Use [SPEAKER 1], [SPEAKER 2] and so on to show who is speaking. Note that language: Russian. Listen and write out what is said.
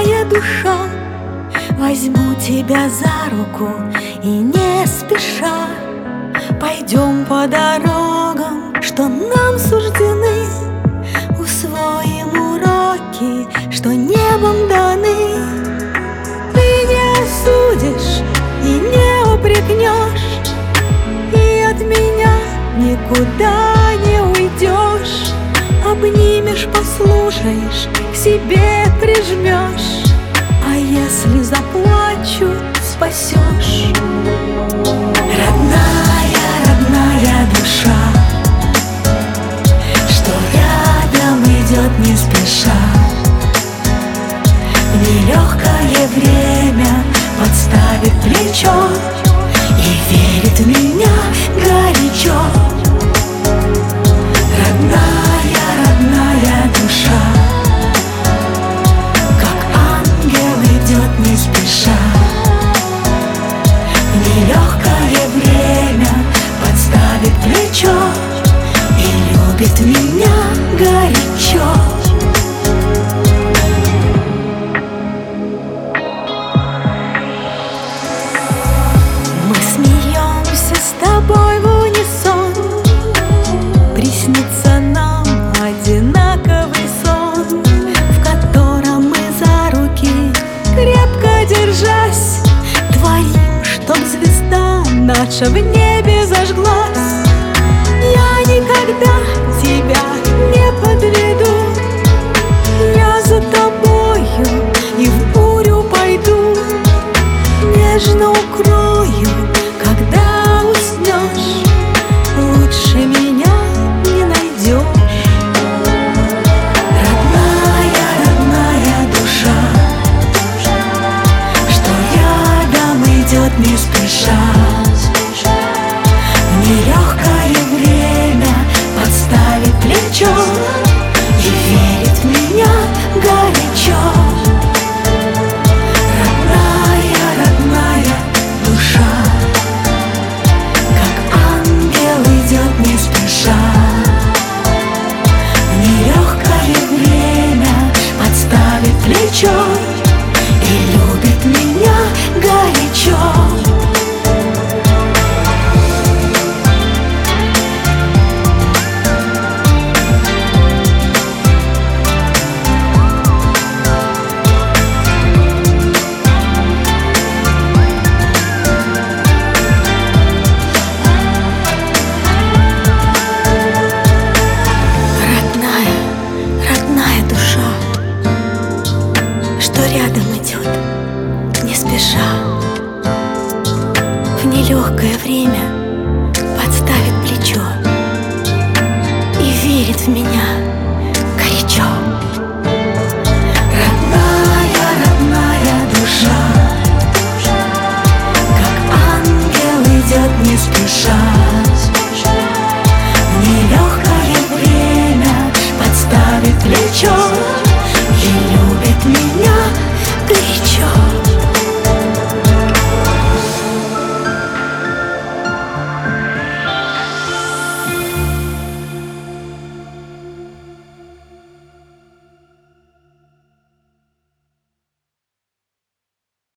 [SPEAKER 1] родная душа, возьму тебя за руку и не спеша пойдем по дорогам, что нам суждены. Усвоим уроки, что небом даны. Ты не осудишь и не упрекнешь, и от меня никуда не уйдешь. Обнимешь, послушаешь, к себе прижмешь, а если заплачу, спасешь. Родная, родная душа, что рядом идет не спеша, в нелегкое время подставит плечо и верит в меня горячо. Родная, родная душа, как ангел идет не спеша, в нелегкое время подставит плечо и любит меня горячо. Мы смеемся с тобой в унисон, приснится нам одинаковый сон, в котором мы за руки, крепко держась, творим, чтоб звезда наша в небе зажглась. Я никогда тебя не подведу, я за тобою и в бурю пойду, нежно укрою, когда уснешь, лучше меня не найдешь. Родная, родная душа, что рядом идет не спеша, в нелегкое время подставит плечо и верит в меня горячо. Родная, родная душа, как ангел идет не спеша, в нелегкое время подставит плечо и любит меня горячо. Рядом идет не спеша, в нелегкое время подставит плечо и верит в меня